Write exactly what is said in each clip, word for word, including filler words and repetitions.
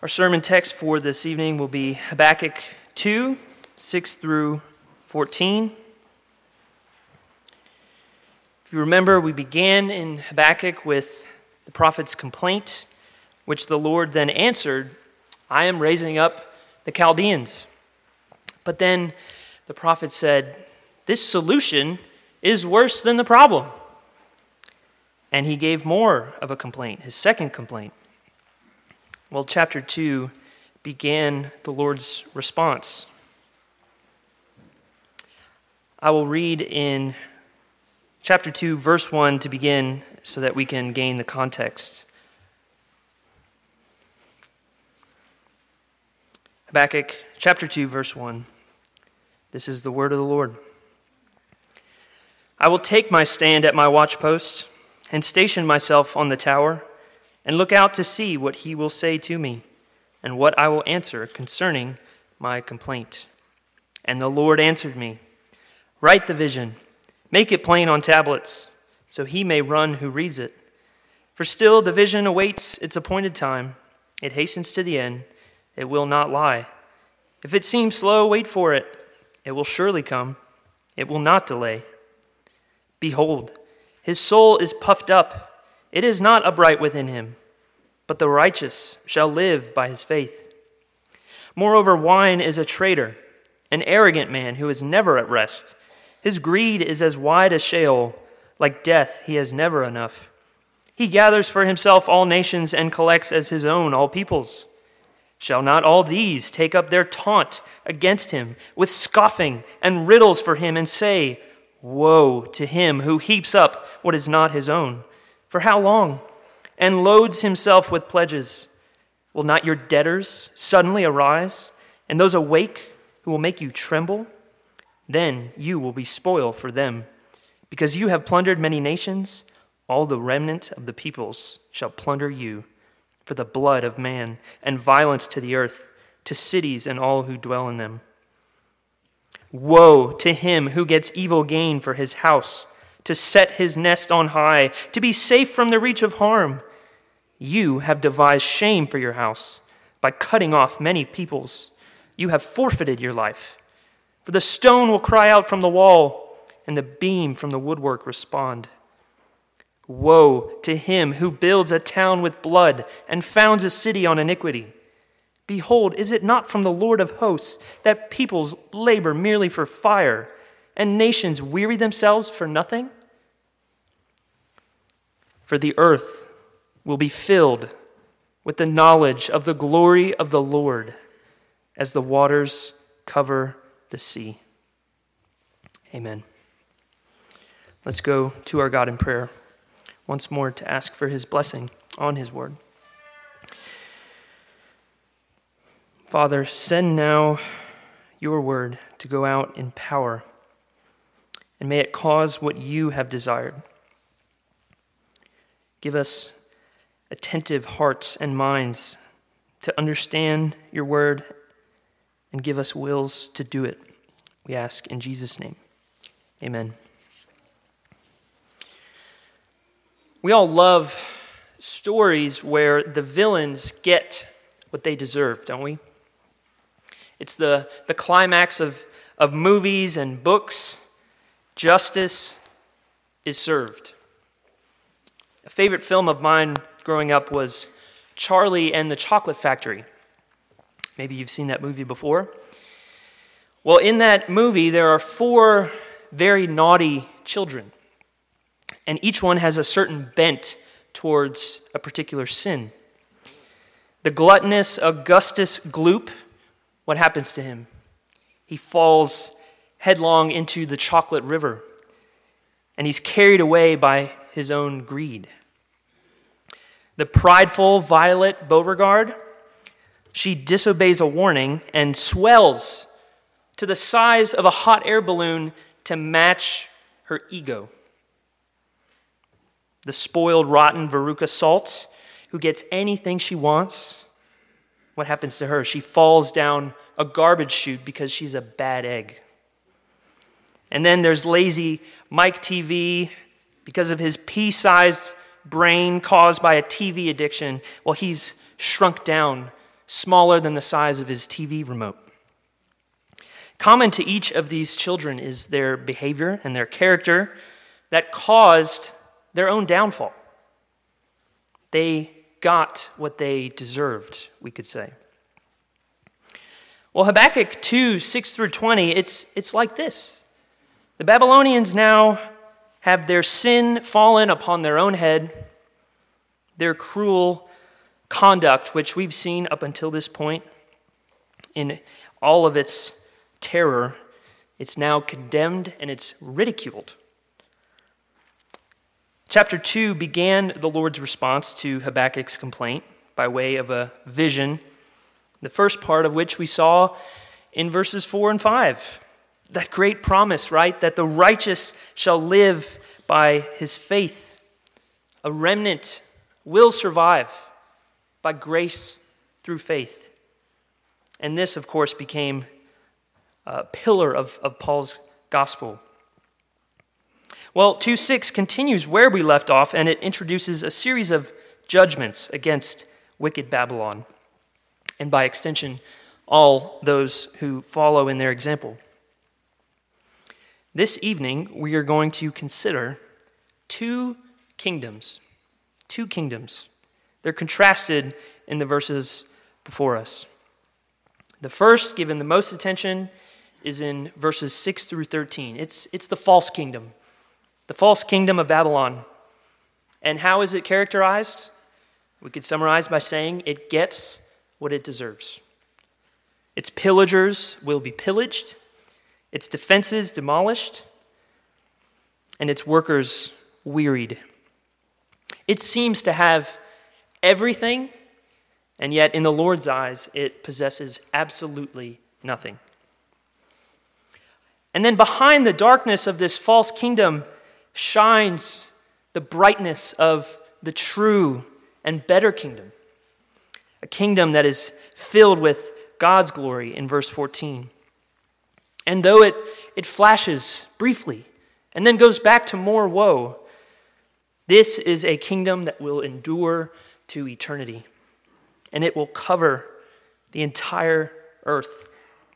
Our sermon text for this evening will be Habakkuk two, six through fourteen. If you remember, we began in Habakkuk with the prophet's complaint, which the Lord then answered, I am raising up the Chaldeans. But then the prophet said, this solution is worse than the problem. And he gave more of a complaint, his second complaint. Well, chapter two began the Lord's response. I will read in chapter two, verse one to begin so that we can gain the context. Habakkuk chapter two, verse one. This is the word of the Lord. I will take my stand at my watchpost and station myself on the tower and look out to see what he will say to me and what I will answer concerning my complaint. And the Lord answered me, write the vision, make it plain on tablets, so he may run who reads it. For still the vision awaits its appointed time. It hastens to the end. It will not lie. If it seems slow, wait for it. It will surely come. It will not delay. Behold, his soul is puffed up. It is not upright within him, but the righteous shall live by his faith. Moreover, wine is a traitor, an arrogant man who is never at rest. His greed is as wide as Sheol. Like death, he has never enough. He gathers for himself all nations and collects as his own all peoples. Shall not all these take up their taunt against him with scoffing and riddles for him and say, woe to him who heaps up what is not his own. For how long? And loads himself with pledges. Will not your debtors suddenly arise, and those awake who will make you tremble? Then you will be spoil for them. Because you have plundered many nations, all the remnant of the peoples shall plunder you. For the blood of man and violence to the earth, to cities and all who dwell in them. Woe to him who gets evil gain for his house, to set his nest on high, to be safe from the reach of harm. You have devised shame for your house by cutting off many peoples. You have forfeited your life. For the stone will cry out from the wall, and the beam from the woodwork respond. Woe to him who builds a town with blood and founds a city on iniquity. Behold, is it not from the Lord of hosts that peoples labor merely for fire, and nations weary themselves for nothing? For the earth will be filled with the knowledge of the glory of the Lord as the waters cover the sea. Amen. Let's go to our God in prayer once more to ask for his blessing on his word. Father, send now your word to go out in power, and may it cause what you have desired. Give us attentive hearts and minds to understand your word, and give us wills to do it. We ask in Jesus' name. Amen. We all love stories where the villains get what they deserve, don't we? It's the, the climax of, of movies and books. Justice is served. A favorite film of mine growing up was Charlie and the Chocolate Factory. Maybe you've seen that movie before. Well, in that movie, there are four very naughty children, and each one has a certain bent towards a particular sin. The gluttonous Augustus Gloop, what happens to him? He falls headlong into the chocolate river, and he's carried away by his own greed. The prideful Violet Beauregard, she disobeys a warning and swells to the size of a hot air balloon to match her ego. The spoiled, rotten Veruca Salt, who gets anything she wants, what happens to her? She falls down a garbage chute because she's a bad egg. And then there's lazy Mike T V, because of his pea-sized brain caused by a T V addiction. Well, he's shrunk down smaller than the size of his T V remote. Common to each of these children is their behavior and their character that caused their own downfall. They got what they deserved, we could say. Well, Habakkuk two, six through twenty, it's, it's like this. The Babylonians now have their sin fallen upon their own head, their cruel conduct, which we've seen up until this point in all of its terror, it's now condemned and it's ridiculed. Chapter two began the Lord's response to Habakkuk's complaint by way of a vision, the first part of which we saw in verses four and five. That great promise, right? That the righteous shall live by his faith. A remnant will survive by grace through faith. And this, of course, became a pillar of, of Paul's gospel. Well, two six continues where we left off, and it introduces a series of judgments against wicked Babylon, and by extension, all those who follow in their example. This evening, we are going to consider two kingdoms. Two kingdoms. They're contrasted in the verses before us. The first, given the most attention, is in verses six through thirteen. It's, it's the false kingdom. The false kingdom of Babylon. And how is it characterized? We could summarize by saying it gets what it deserves. Its pillagers will be pillaged, its defenses demolished, and its workers wearied. It seems to have everything, and yet in the Lord's eyes, it possesses absolutely nothing. And then behind the darkness of this false kingdom shines the brightness of the true and better kingdom, a kingdom that is filled with God's glory in verse fourteen. And though it, it flashes briefly and then goes back to more woe, this is a kingdom that will endure to eternity, and it will cover the entire earth.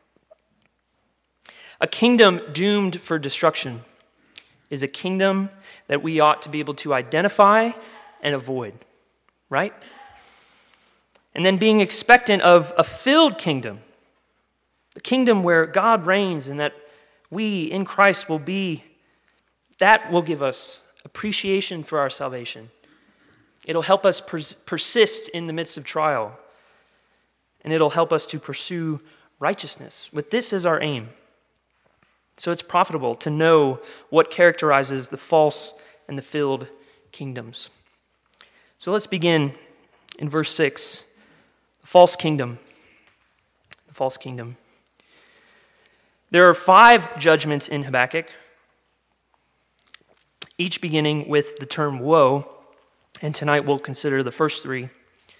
A kingdom doomed for destruction is a kingdom that we ought to be able to identify and avoid, right? And then being expectant of a filled kingdom, the kingdom where God reigns and that we in Christ will be, that will give us appreciation for our salvation. It'll help us pers- persist in the midst of trial, and it'll help us to pursue righteousness with this as our aim. So it's profitable to know what characterizes the false and the filled kingdoms. So let's begin in verse six. The false kingdom. The false kingdom. There are five judgments in Habakkuk, each beginning with the term woe, and tonight we'll consider the first three.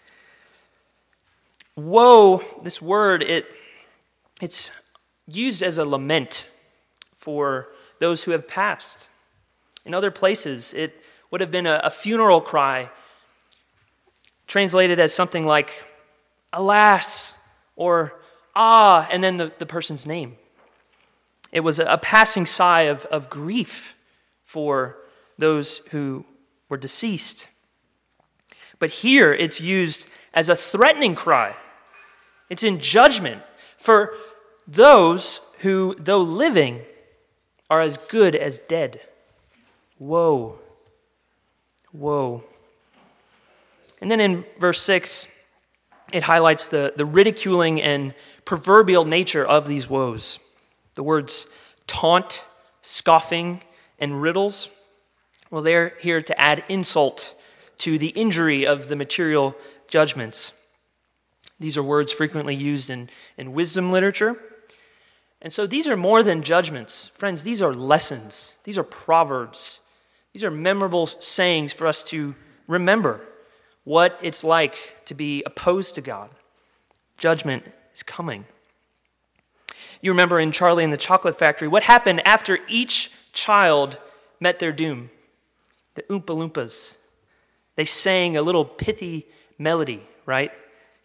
Woe, this word, it it's used as a lament for those who have passed. In other places, it would have been a, a funeral cry, translated as something like, alas, or ah, and then the, the person's name. It was a, a passing sigh of, of grief for those who were deceased. But here it's used as a threatening cry. It's in judgment for those who, though living, are as good as dead. Woe. Woe. And then in verse six, it highlights the, the ridiculing and proverbial nature of these woes. The words taunt, scoffing, and riddles, well, they're here to add insult to the injury of the material judgments. These are words frequently used in, in wisdom literature. And so these are more than judgments. Friends, these are lessons. These are proverbs. These are memorable sayings for us to remember what it's like to be opposed to God. Judgment is coming. You remember in Charlie and the Chocolate Factory, what happened after each child met their doom? The Oompa Loompas. They sang a little pithy melody, right?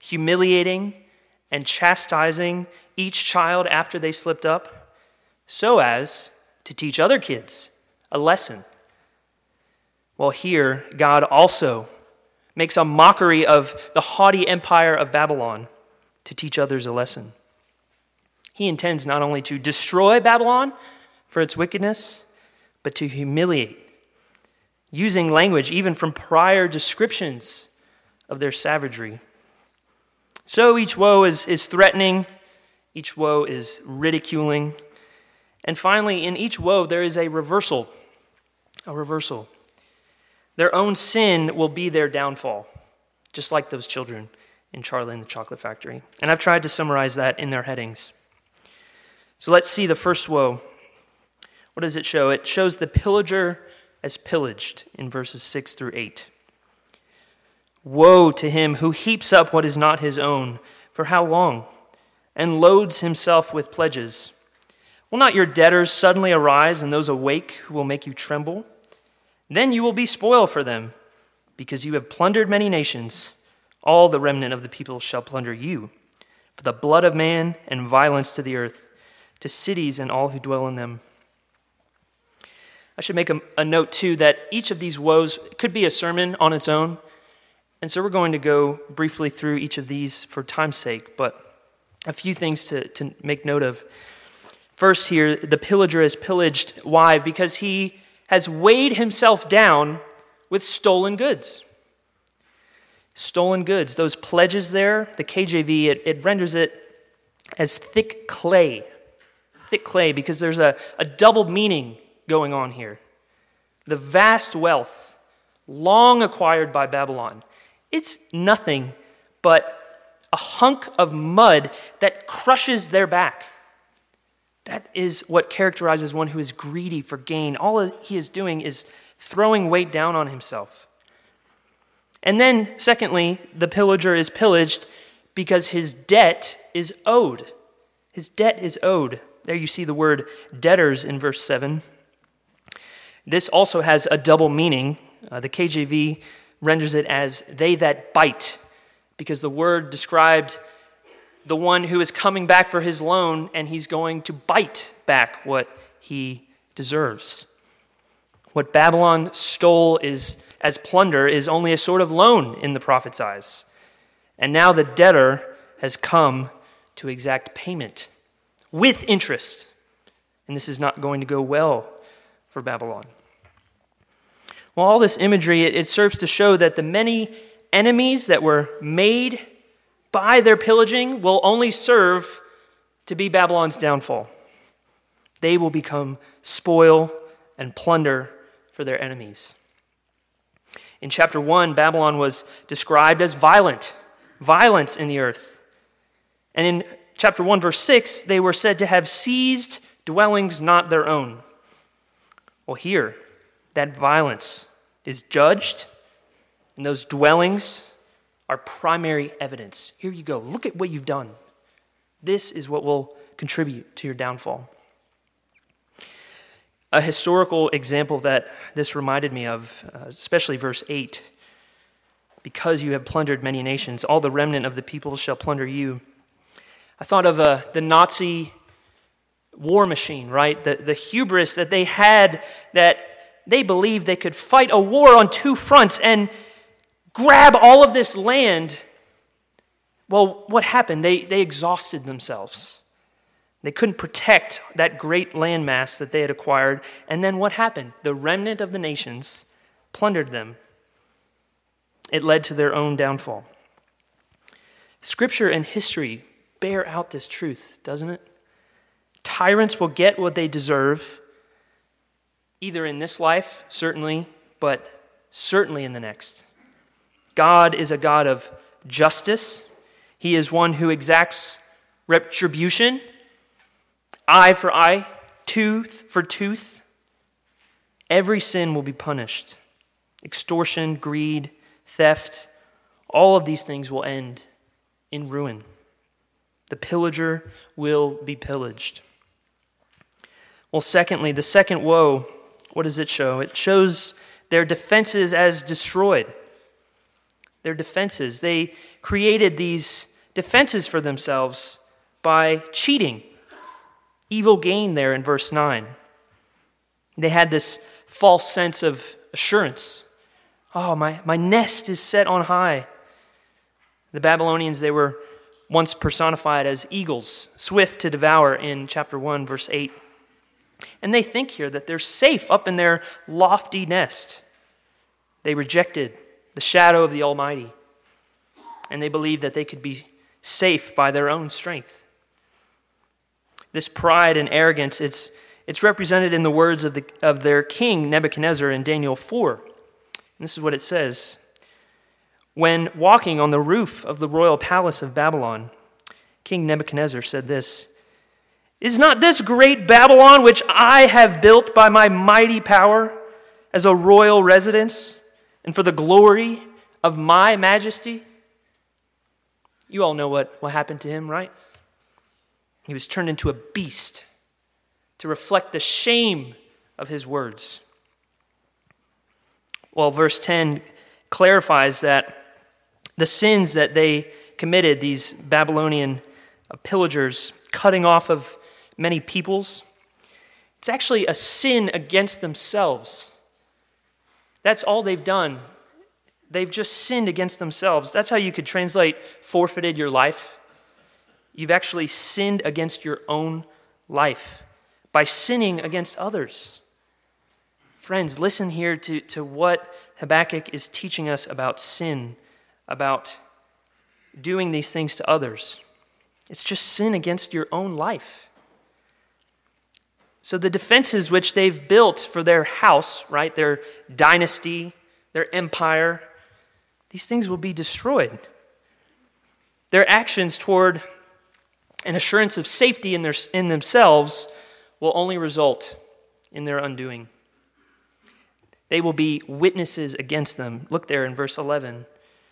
humiliating and chastising each child after they slipped up, so as to teach other kids a lesson. Well, here, God also makes a mockery of the haughty empire of Babylon to teach others a lesson. He intends not only to destroy Babylon for its wickedness, but to humiliate, using language even from prior descriptions of their savagery. So each woe is, is threatening, each woe is ridiculing, and finally, in each woe, there is a reversal, a reversal. Their own sin will be their downfall, just like those children in Charlie and the Chocolate Factory. And I've tried to summarize that in their headings. So let's see the first woe. What does it show? It shows the pillager as pillaged in verses six through eight. Woe to him who heaps up what is not his own, for how long? And loads himself with pledges. Will not your debtors suddenly arise, and those awake who will make you tremble? Then you will be spoil for them, because you have plundered many nations. All the remnant of the people shall plunder you, for the blood of man and violence to the earth, to cities and all who dwell in them. I should make a, a note, too, that each of these woes could be a sermon on its own. And so we're going to go briefly through each of these for time's sake, but a few things to, to make note of. First here, the pillager is pillaged. Why? Because he has weighed himself down with stolen goods. Stolen goods. Those pledges there, the K J V, it, it renders it as thick clay. Thick clay, because there's a, a double meaning going on here. The vast wealth long acquired by Babylon, it's nothing but a hunk of mud that crushes their back. That is what characterizes one who is greedy for gain. All he is doing is throwing weight down on himself. And then, secondly, the pillager is pillaged because his debt is owed. His debt is owed. There you see the word debtors in verse seven. This also has a double meaning. Uh, the K J V renders it as they that bite, because the word described the one who is coming back for his loan, and he's going to bite back what he deserves. What Babylon stole is as plunder is only a sort of loan in the prophet's eyes. And now the debtor has come to exact payment with interest. And this is not going to go well for Babylon. Well, all this imagery, it, it serves to show that the many enemies that were made by their pillaging will only serve to be Babylon's downfall. They will become spoil and plunder for their enemies. In chapter one, Babylon was described as violent, violence in the earth. And in chapter one, verse six, they were said to have seized dwellings not their own. Well, here, that violence is judged, and those dwellings are primary evidence. Here you go. Look at what you've done. This is what will contribute to your downfall. A historical example that this reminded me of, uh, especially verse eight, because you have plundered many nations, all the remnant of the people shall plunder you. I thought of uh, the Nazi war machine, right? The, the hubris that they had, that they believed they could fight a war on two fronts and grab all of this land. Well, what happened? They, they exhausted themselves. They couldn't protect that great landmass that they had acquired. And then what happened? The remnant of the nations plundered them. It led to their own downfall. Scripture and history bear out this truth, doesn't it? Tyrants will get what they deserve, either in this life, certainly, but certainly in the next. God is a God of justice. He is one who exacts retribution, eye for eye, tooth for tooth. Every sin will be punished. Extortion, greed, theft, all of these things will end in ruin. The pillager will be pillaged. Well, secondly, the second woe, what does it show? It shows their defenses as destroyed. their defenses. They created these defenses for themselves by cheating. Evil gain there in verse nine. They had this false sense of assurance. Oh, my, my nest is set on high. The Babylonians, they were once personified as eagles, swift to devour in chapter one, verse eight. And they think here that they're safe up in their lofty nest. They rejected the shadow of the Almighty, and they believed that they could be safe by their own strength. This pride and arrogance, it's, it's represented in the words of, the, of their king Nebuchadnezzar in Daniel four. And this is what it says. When walking on the roof of the royal palace of Babylon, King Nebuchadnezzar said this, "Is not this great Babylon which I have built by my mighty power as a royal residence and for the glory of my majesty?" You all know what, what happened to him, right? He was turned into a beast to reflect the shame of his words. Well, verse ten clarifies that the sins that they committed, these Babylonian pillagers, cutting off of many peoples, it's actually a sin against themselves. That's all they've done. They've just sinned against themselves. That's how you could translate forfeited your life. You've actually sinned against your own life by sinning against others. Friends, listen here to, to what Habakkuk is teaching us about sin, about doing these things to others. It's just sin against your own life. So the defenses which they've built for their house, right, their dynasty, their empire, these things will be destroyed. Their actions toward an assurance of safety in, their, in themselves will only result in their undoing. They will be witnesses against them. Look there in verse eleven.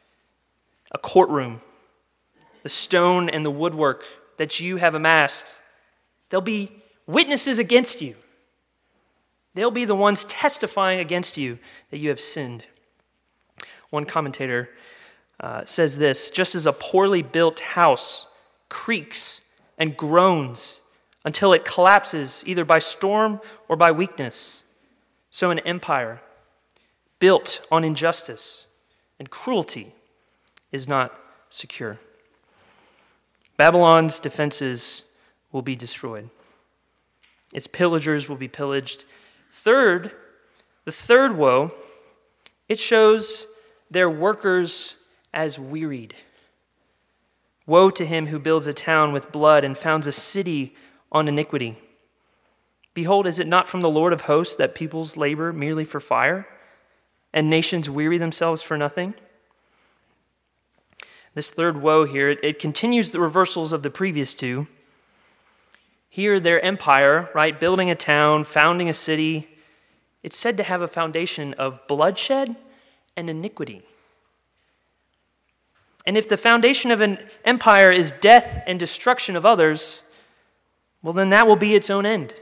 A courtroom, the stone and the woodwork that you have amassed, they'll be witnesses against you. They'll be the ones testifying against you that you have sinned. One commentator uh, says this, "Just as a poorly built house creaks and groans until it collapses either by storm or by weakness, so an empire built on injustice and cruelty is not secure." Babylon's defenses will be destroyed. Its pillagers will be pillaged. Third, the third woe, it shows their workers as wearied. Woe to him who builds a town with blood and founds a city on iniquity. Behold, is it not from the Lord of hosts that peoples labor merely for fire, and nations weary themselves for nothing? This third woe here, it, it continues the reversals of the previous two. Here, their empire, right, building a town, founding a city, it's said to have a foundation of bloodshed and iniquity. And if the foundation of an empire is death and destruction of others, well, then that will be its own end.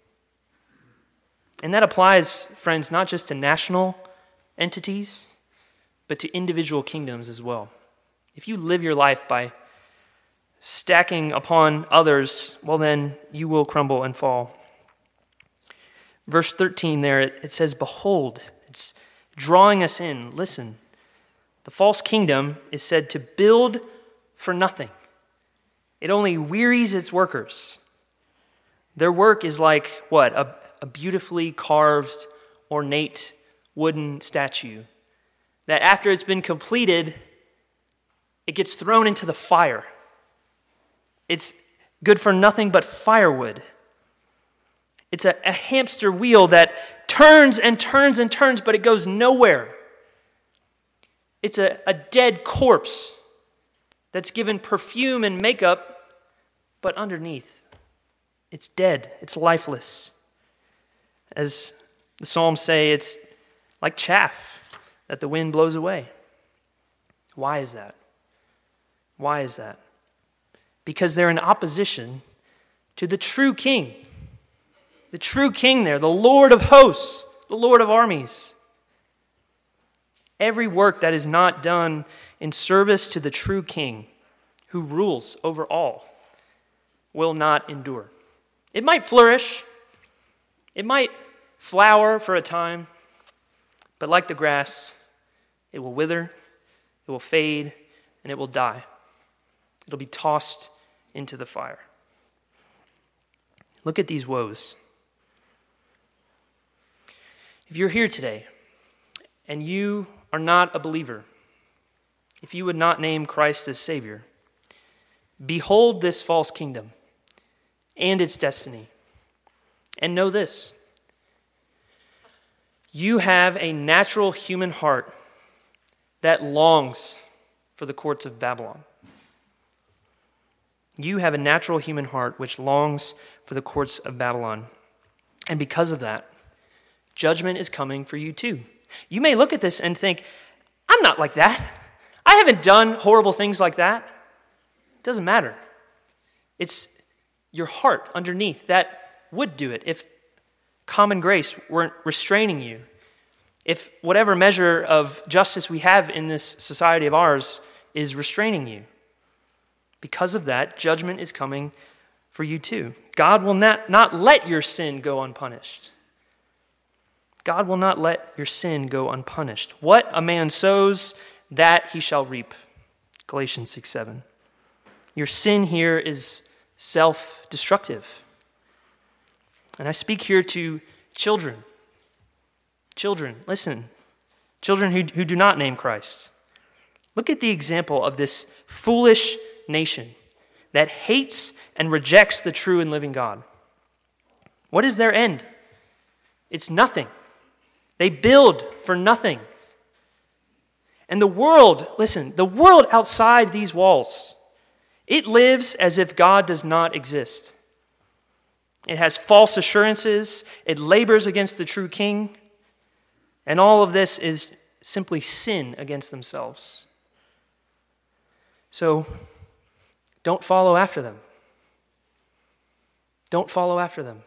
And that applies, friends, not just to national entities, but to individual kingdoms as well. If you live your life by stacking upon others, well, then you will crumble and fall. Verse thirteen there, it, it says, "Behold," it's drawing us in. Listen, the false kingdom is said to build for nothing. It only wearies its workers. Their work is like, what, a, a beautifully carved, ornate wooden statue that after it's been completed, it gets thrown into the fire. It's good for nothing but firewood. It's a, a hamster wheel that turns and turns and turns, but it goes nowhere. It's a, a dead corpse that's given perfume and makeup, but underneath, it's dead. It's lifeless. As the Psalms say, it's like chaff that the wind blows away. Why is that? Why is that? Because they're in opposition to the true king. The true king there, the Lord of hosts, the Lord of armies. every work that is not done in service to the true King, who rules over all, will not endure. It might flourish, it might flower for a time, but like the grass, it will wither, it will fade, and it will die. It'll be tossed into the fire. Look at these woes. If you're here today and you are not a believer, if you would not name Christ as Savior, behold this false kingdom and its destiny. And know this: you have a natural human heart that longs for the courts of Babylon. You have a natural human heart which longs for the courts of Babylon. And because of that, judgment is coming for you too. You may look at this and think, I'm not like that. I haven't done horrible things like that. It doesn't matter. It's your heart underneath that would do it if common grace weren't restraining you. If whatever measure of justice we have in this society of ours is restraining you. Because of that, judgment is coming for you too. God will not, not let your sin go unpunished. God will not let your sin go unpunished. What a man sows, that he shall reap. Galatians six seven. Your sin here is self-destructive. And I speak here to children. Children, listen. Children who, who do not name Christ. Look at the example of this foolish nation that hates and rejects the true and living God. What is their end? It's nothing. They build for nothing. And the world, listen, the world outside these walls, it lives as if God does not exist. It has false assurances. It labors against the true King. And all of this is simply sin against themselves. So, don't follow after them. Don't follow after them.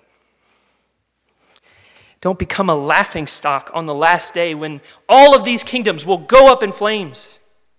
Don't become a laughingstock on the last day when all of these kingdoms will go up in flames.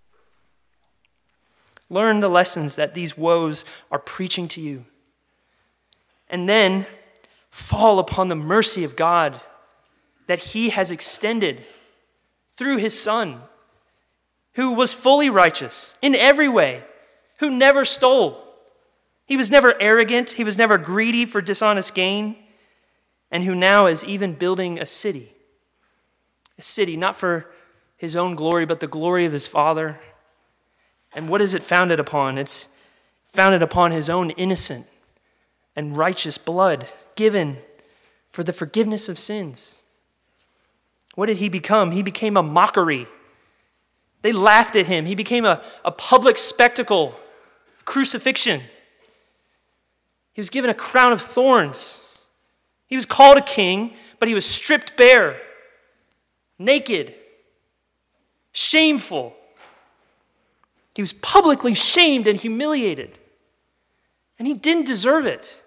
Learn the lessons that these woes are preaching to you. And then fall upon the mercy of God that he has extended through his Son, who was fully righteous in every way, who never stole. He was never arrogant. He was never greedy for dishonest gain. And who now is even building a city. A city not for his own glory, but the glory of his Father. And what is it founded upon? It's founded upon his own innocent and righteous blood given for the forgiveness of sins. What did he become? He became a mockery. They laughed at him. He became a, a public spectacle. Crucifixion. He was given a crown of thorns. He was called a king, but he was stripped bare, naked, shameful. He was publicly shamed and humiliated, and he didn't deserve it.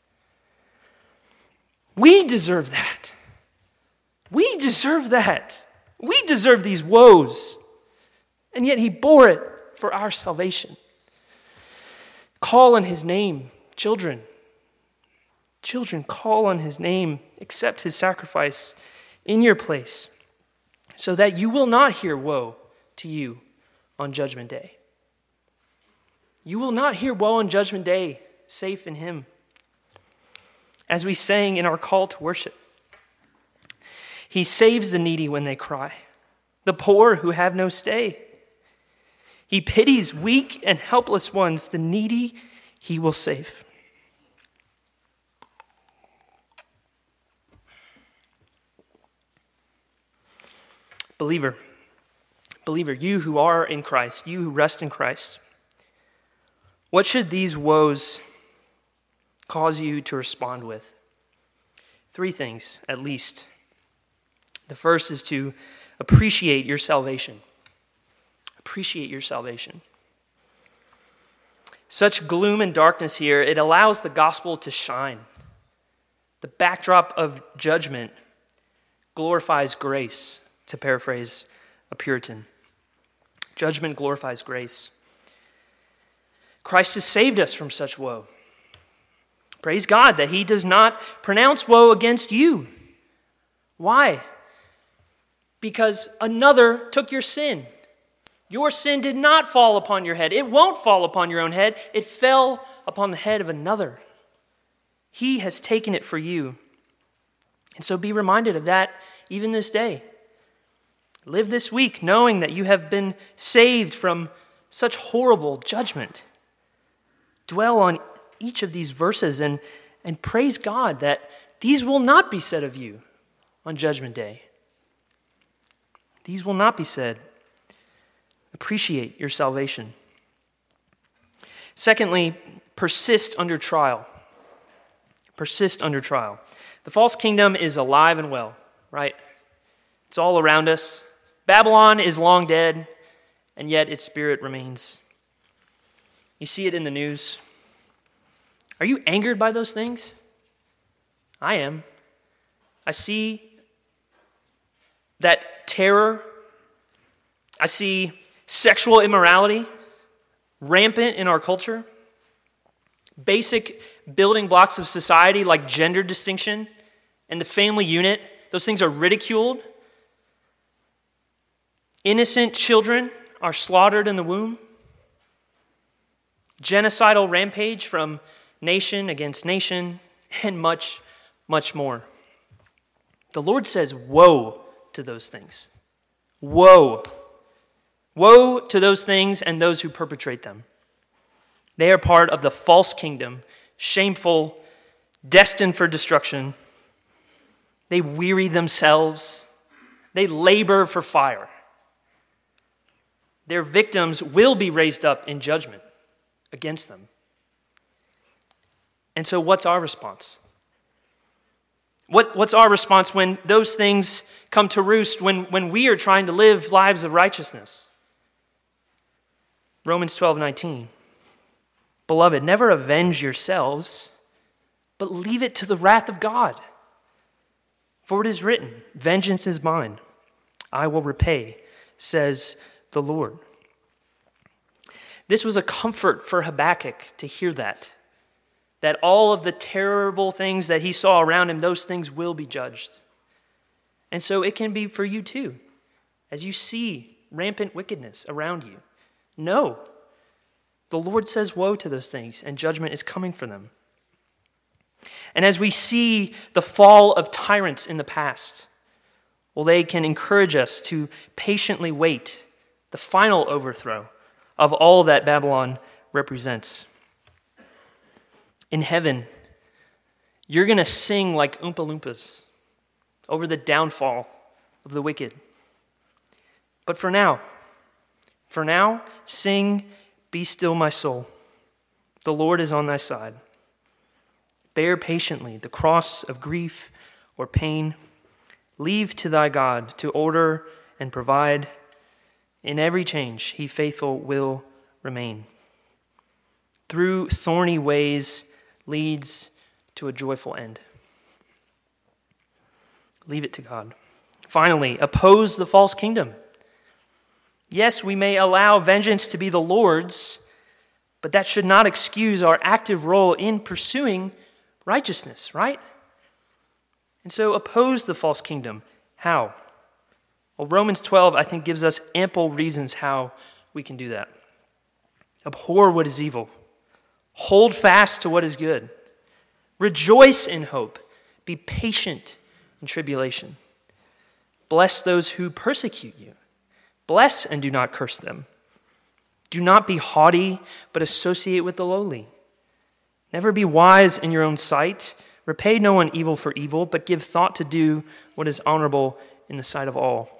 We deserve that. We deserve that. We deserve these woes, and yet he bore it for our salvation. Call on his name, children. Children, call on his name, accept his sacrifice in your place, so that you will not hear woe to you on Judgment Day. You will not hear woe on Judgment Day, safe in him. As we sang in our call to worship, he saves the needy when they cry, the poor who have no stay. He pities weak and helpless ones, the needy he will save. Believer, believer, you who are in Christ, you who rest in Christ, what should these woes cause you to respond with? Three things, at least. The first is to appreciate your salvation. Appreciate your salvation. Such gloom and darkness here, it allows the gospel to shine. The backdrop of judgment glorifies grace, to paraphrase a Puritan. Judgment glorifies grace. Christ has saved us from such woe. Praise God that he does not pronounce woe against you. Why? Because another took your sin. Your sin did not fall upon your head. It won't fall upon your own head. It fell upon the head of another. He has taken it for you. And so be reminded of that even this day. Live this week knowing that you have been saved from such horrible judgment. Dwell on each of these verses and, and praise God that these will not be said of you on Judgment Day. These will not be said. Appreciate your salvation. Secondly, persist under trial. Persist under trial. The false kingdom is alive and well, right? It's all around us. Babylon is long dead, and yet its spirit remains. You see it in the news. Are you angered by those things? I am. I see that terror. I see sexual immorality rampant in our culture. Basic building blocks of society like gender distinction and the family unit, those things are ridiculed. Innocent children are slaughtered in the womb. Genocidal rampage from nation against nation, and much, much more. The Lord says, woe to those things. Woe. Woe to those things and those who perpetrate them. They are part of the false kingdom, shameful, destined for destruction. They weary themselves. They labor for fire. Their victims will be raised up in judgment against them. And so what's our response? What, what's our response when those things come to roost, when, when we are trying to live lives of righteousness? Romans twelve nineteen. Beloved, never avenge yourselves, but leave it to the wrath of God. For it is written, vengeance is mine, I will repay, says the Lord. This was a comfort for Habakkuk to hear that. That all of the terrible things that he saw around him, those things will be judged. And so it can be for you too. As you see rampant wickedness around you, know the Lord says woe to those things, and judgment is coming for them. And as we see the fall of tyrants in the past, well, they can encourage us to patiently wait the final overthrow of all that Babylon represents. In heaven, you're going to sing like Oompa Loompas over the downfall of the wicked. But for now, for now, sing, be still my soul. The Lord is on thy side. Bear patiently the cross of grief or pain. Leave to thy God to order and provide. In every change, he faithful will remain. Through thorny ways leads to a joyful end. Leave it to God. Finally, oppose the false kingdom. Yes, we may allow vengeance to be the Lord's, but that should not excuse our active role in pursuing righteousness, right? And so oppose the false kingdom. How? Well, Romans twelve, I think, gives us ample reasons how we can do that. Abhor what is evil. Hold fast to what is good. Rejoice in hope. Be patient in tribulation. Bless those who persecute you. Bless and do not curse them. Do not be haughty, but associate with the lowly. Never be wise in your own sight. Repay no one evil for evil, but give thought to do what is honorable in the sight of all.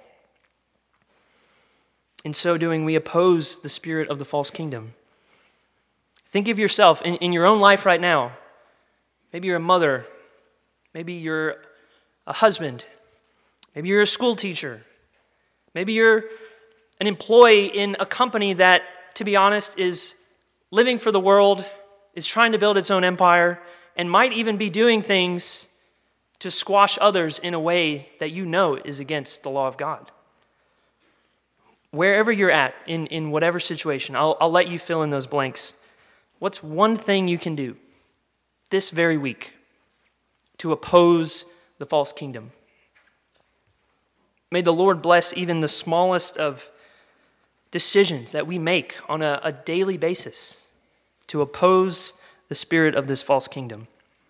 In so doing, we oppose the spirit of the false kingdom. Think of yourself in, in your own life right now. Maybe you're a mother. Maybe you're a husband. Maybe you're a school teacher. Maybe you're an employee in a company that, to be honest, is living for the world, is trying to build its own empire, and might even be doing things to squash others in a way that you know is against the law of God. wherever you're at, in, in whatever situation, I'll, I'll let you fill in those blanks. What's one thing you can do this very week to oppose the false kingdom? May the Lord bless even the smallest of decisions that we make on a, a daily basis to oppose the spirit of this false kingdom.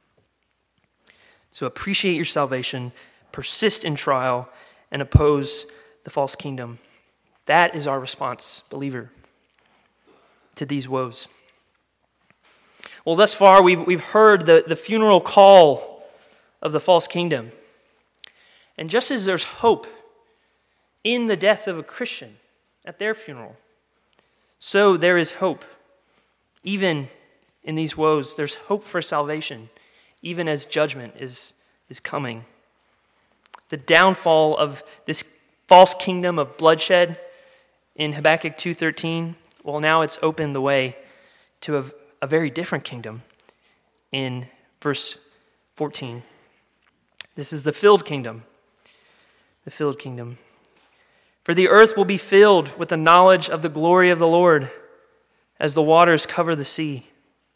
So appreciate your salvation, persist in trial, and oppose the false kingdom. That is our response, believer, to these woes. Well, thus far, we've, we've heard the, the funeral call of the false kingdom. And just as there's hope in the death of a Christian at their funeral, so there is hope. Even in these woes, there's hope for salvation, even as judgment is, is coming. The downfall of this false kingdom of bloodshed in Habakkuk two thirteen, well, now it's opened the way to a, a very different kingdom in verse fourteen. This is the filled kingdom. The filled kingdom. For the earth will be filled with the knowledge of the glory of the Lord as the waters cover the sea.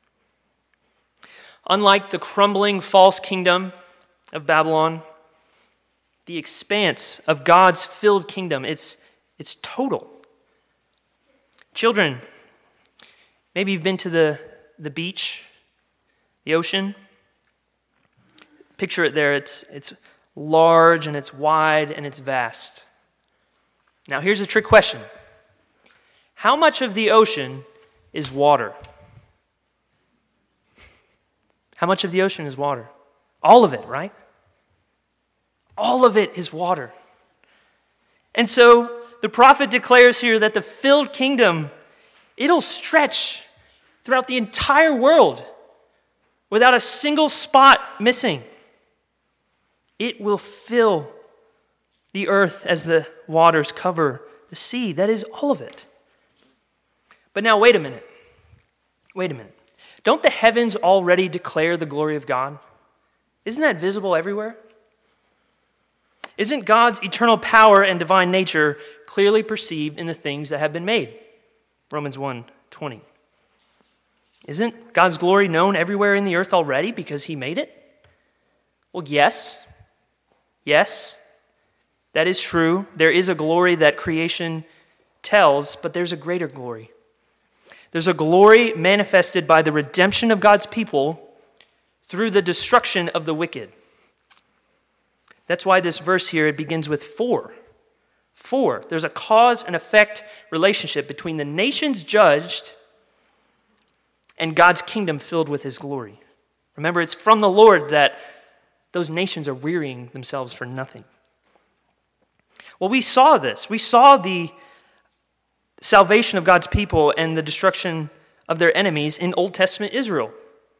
Unlike the crumbling false kingdom of Babylon, the expanse of God's filled kingdom, it's, it's total. Children, maybe you've been to the, the beach, the ocean. Picture it there. It's, it's large and it's wide and it's vast. Now here's a trick question. How much of the ocean is water? How much of the ocean is water? All of it, right? All of it is water. And so the prophet declares here that the filled kingdom, it'll stretch throughout the entire world without a single spot missing. It will fill the earth as the waters cover the sea. That is all of it. But now wait a minute. Wait a minute. Don't the heavens already declare the glory of God? Isn't that visible everywhere? Isn't God's eternal power and divine nature clearly perceived in the things that have been made? Romans one twenty. Isn't God's glory known everywhere in the earth already because he made it? Well, yes. Yes, that is true. There is a glory that creation tells, but there's a greater glory. There's a glory manifested by the redemption of God's people through the destruction of the wicked. That's why this verse here, it begins with for. For. There's a cause and effect relationship between the nations judged and God's kingdom filled with his glory. Remember, it's from the Lord that those nations are wearying themselves for nothing. Well, we saw this. We saw the salvation of God's people and the destruction of their enemies in Old Testament Israel.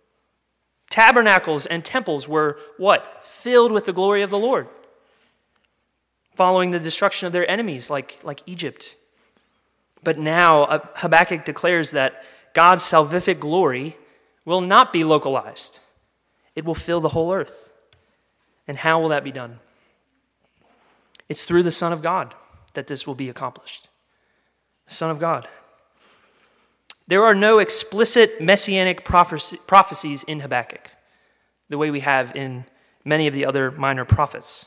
Tabernacles and temples were what? Filled with the glory of the Lord, following the destruction of their enemies like, like Egypt. But now Habakkuk declares that God's salvific glory will not be localized. It will fill the whole earth. And how will that be done? It's through the Son of God that this will be accomplished. The Son of God. There are no explicit messianic prophecy, prophecies in Habakkuk, the way we have in many of the other minor prophets.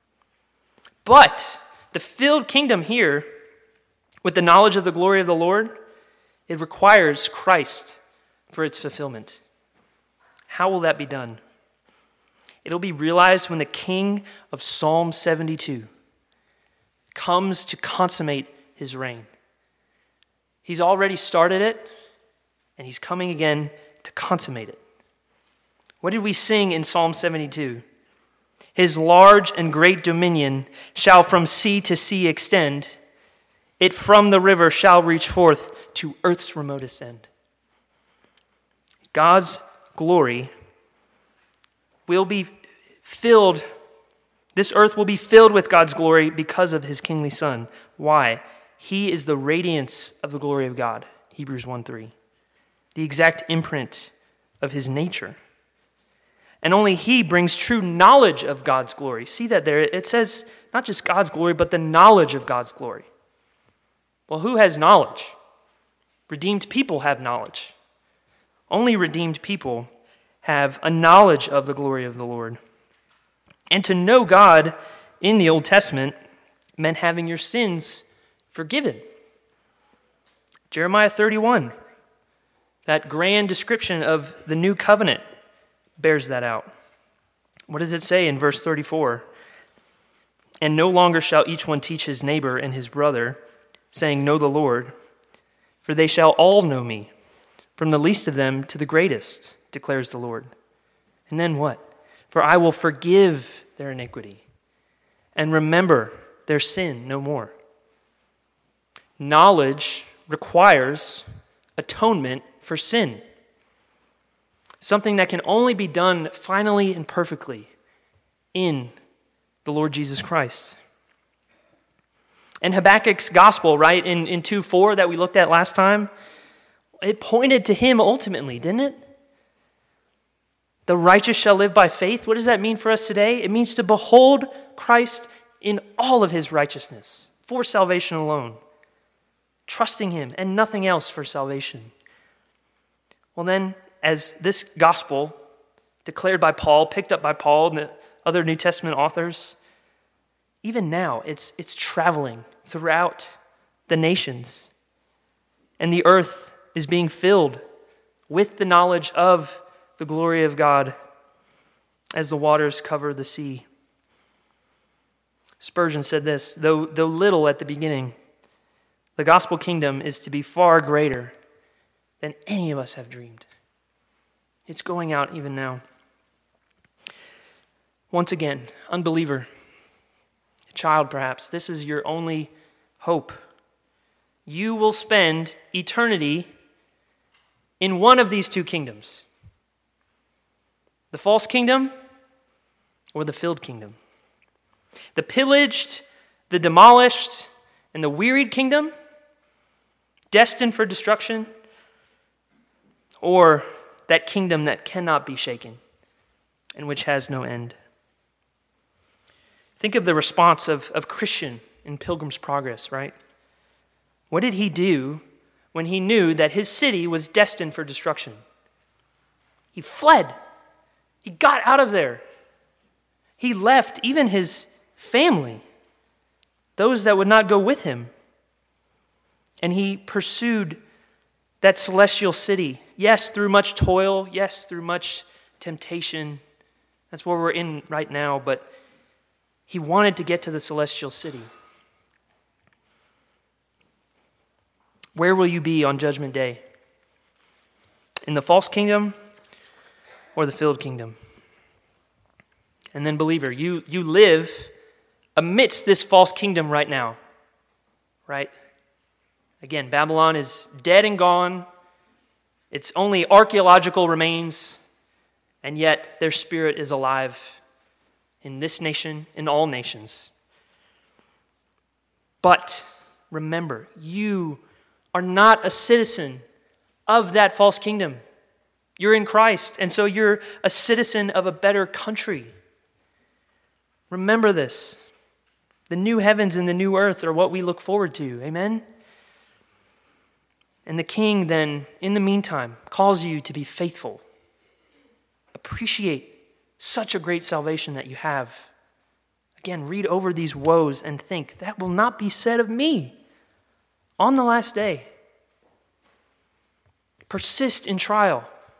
But the filled kingdom here, with the knowledge of the glory of the Lord, it requires Christ for its fulfillment. How will that be done? It'll be realized when the king of Psalm seventy-two comes to consummate his reign. He's already started it, and he's coming again to consummate it. What did we sing in Psalm seventy-two? His large and great dominion shall from sea to sea extend. It from the river shall reach forth to earth's remotest end. God's glory will be filled, this earth will be filled with God's glory because of his kingly Son. Why? He is the radiance of the glory of God, Hebrews one three. The exact imprint of his nature. And only he brings true knowledge of God's glory. See that there? It says not just God's glory, but the knowledge of God's glory. Well, who has knowledge? Redeemed people have knowledge. Only redeemed people have a knowledge of the glory of the Lord. And to know God in the Old Testament meant having your sins forgiven. Jeremiah thirty-one, that grand description of the new covenant, bears that out. What does it say in verse thirty-four? And no longer shall each one teach his neighbor and his brother, saying, Know the Lord, for they shall all know me, from the least of them to the greatest, declares the Lord. And then what? For I will forgive their iniquity and remember their sin no more. Knowledge requires atonement for sin, something that can only be done finally and perfectly in the Lord Jesus Christ. And Habakkuk's gospel, right, in, in two four that we looked at last time, it pointed to him ultimately, didn't it? The righteous shall live by faith. What does that mean for us today? It means to behold Christ in all of his righteousness for salvation alone, trusting him and nothing else for salvation. Well then, as this gospel declared by Paul, picked up by Paul and the other New Testament authors, even now it's it's traveling throughout the nations, and the earth is being filled with the knowledge of the glory of God as the waters cover the sea. Spurgeon said this, though, though little at the beginning, the gospel kingdom is to be far greater than any of us have dreamed. It's going out even now. Once again, unbeliever, child perhaps, this is your only hope. You will spend eternity in one of these two kingdoms. The false kingdom or the filled kingdom. The pillaged, the demolished, and the wearied kingdom, destined for destruction, or that kingdom that cannot be shaken and which has no end. Think of the response of, of Christian in Pilgrim's Progress, right? What did he do when he knew that his city was destined for destruction? He fled. He got out of there. He left even his family, those that would not go with him. And he pursued that celestial city. Yes, through much toil. Yes, through much temptation. That's where we're in right now. But he wanted to get to the celestial city. Where will you be on Judgment Day? In the false kingdom or the filled kingdom? And then, believer, you, you live amidst this false kingdom right now, right? Again, Babylon is dead and gone. It's only archaeological remains, and yet their spirit is alive in this nation, in all nations. But remember, you are not a citizen of that false kingdom. You're in Christ, and so you're a citizen of a better country. Remember this. The new heavens and the new earth are what we look forward to. Amen? And the King then, in the meantime, calls you to be faithful. Appreciate such a great salvation that you have. Again, read over these woes and think, that will not be said of me on the last day. Persist in trial.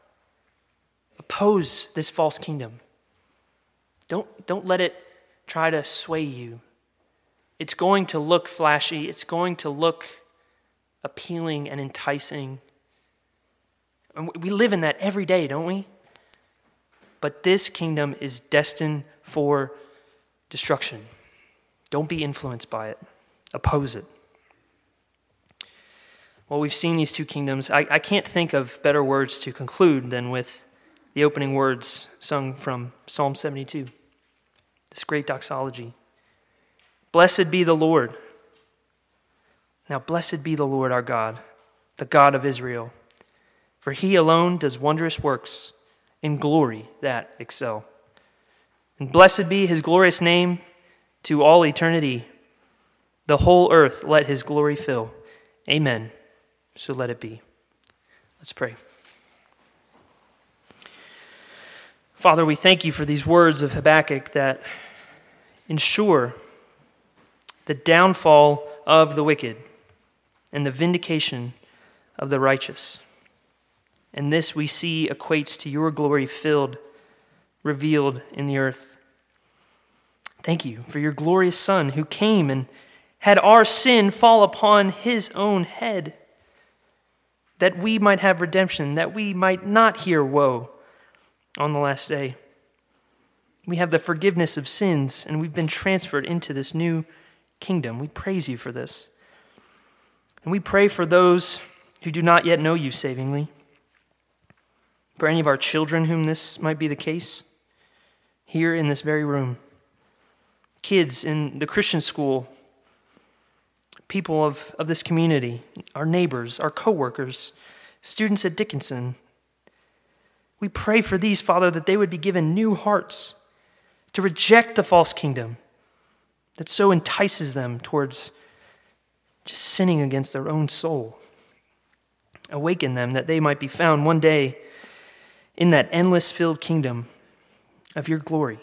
Oppose this false kingdom. Don't, don't let it try to sway you. It's going to look flashy. It's going to look appealing and enticing. And we live in that every day, don't we? But this kingdom is destined for destruction. Don't be influenced by it. Oppose it. Well, we've seen these two kingdoms. I, I can't think of better words to conclude than with the opening words sung from Psalm seventy-two. This great doxology. Blessed be the Lord. Now, blessed be the Lord our God, the God of Israel. For he alone does wondrous works in glory that excel. And blessed be his glorious name to all eternity. The whole earth let his glory fill. Amen. So let it be. Let's pray. Father, we thank you for these words of Habakkuk that ensure the downfall of the wicked and the vindication of the righteous. And this we see equates to your glory filled, revealed in the earth. Thank you for your glorious Son who came and had our sin fall upon his own head, that we might have redemption, that we might not hear woe on the last day. We have the forgiveness of sins, and we've been transferred into this new kingdom. We praise you for this. And we pray for those who do not yet know you savingly. For any of our children whom this might be the case, here in this very room. Kids in the Christian school, people of, of this community, our neighbors, our co-workers, students at Dickinson. We pray for these, Father, that they would be given new hearts to reject the false kingdom that so entices them towards just sinning against their own soul. Awaken them that they might be found one day in that endless filled kingdom of your glory.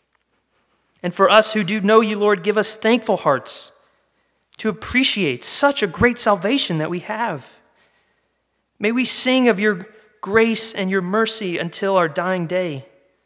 And for us who do know you, Lord, give us thankful hearts to appreciate such a great salvation that we have. May we sing of your grace and your mercy until our dying day.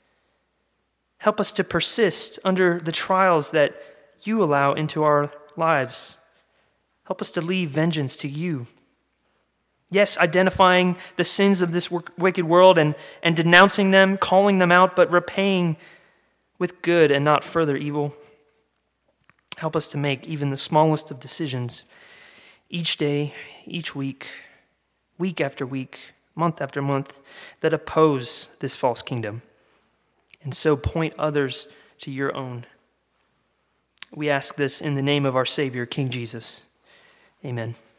Help us to persist under the trials that you allow into our lives. Help us to leave vengeance to you. Yes, identifying the sins of this wicked world and, and denouncing them, calling them out, but repaying with good and not further evil. Help us to make even the smallest of decisions each day, each week, week after week, month after month, that oppose this false kingdom, and so point others to your own. We ask this in the name of our Savior, King Jesus. Amen.